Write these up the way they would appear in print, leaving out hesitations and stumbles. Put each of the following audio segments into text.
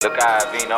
Look out, Vino.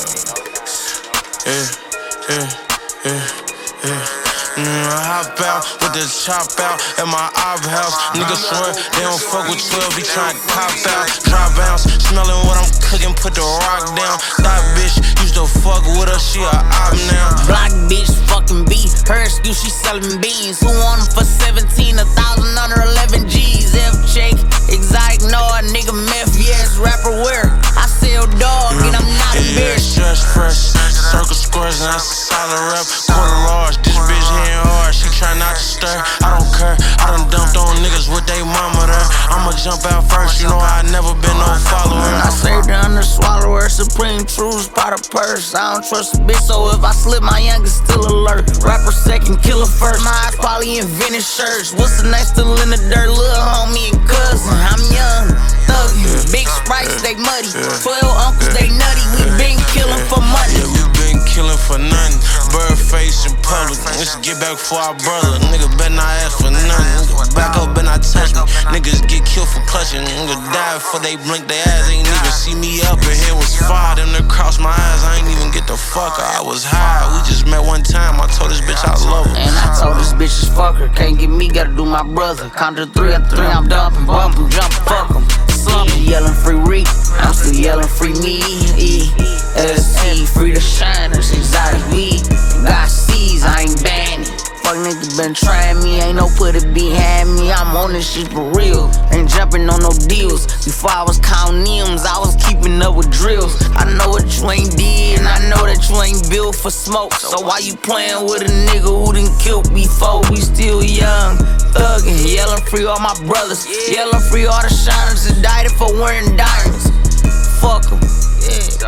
I hop out with the chop out at my op house. Niggas swear they don't fuck with 12, be trying to cop out. Drop bounce, smelling what I'm cooking, put the rock down. That bitch used to fuck with her, she a op now. Block bitch, fucking B. Her excuse, she selling beans. Who want them for 17, 1,000 under 11 G's? F-check, exotic, no, a nigga meth, yes, rapper where? I sell dog and I'm not embarrassed. Yeah, just fresh, circle squares and that's a solid rep. Quarter large, this bitch hitting hard, she try not to stir. I don't care, I done dumped on niggas with they mama there. I'ma jump out first, you know I never been no follower. I saved her under swallower, supreme truths, pot of purse. I don't trust a bitch, so if I slip, my youngest still alert. Rapper second, killer first. My eyes probably invented shirts. What's the next still in the dirt? Little homie and cousin. I'm young, thuggin'. Big sprites, they muddy. 12 uncles, they nutty. We been killing for money. Yeah, we been killing for nothing. Bird face in public. Let's get back for our brother. Nigga better not ask for nothing. Back up and not touch me. Niggas get killed for clutching. Nigga die before they blink their ass. Ain't even see me up in here was fire. Them to cross my eyes. I ain't even get the fuck her. I was high. We just met one time. I told this bitch I love her. And I told this bitch is fuck her. Can't get me, gotta do my brother. Count to 3 after 3, I'm dumping, bumping, jumping, fuck em. Slumping, yelling free Reek. I'm still yelling free me. SC, free the shiners, exotic weed. Got C's, I ain't banning. Fuck niggas been trying me, ain't no put it behind me. I'm on this shit for real, ain't jumping on no deals. Before I was counting M's, I was keeping up with drills. I know what you ain't did, and I know that you ain't built for smoke. So why you playing with a nigga who done killed before? We still young, thuggin', yelling free all my brothers, yelling free all the shiners that died for wearing diamonds. Fuck 'em, yeah.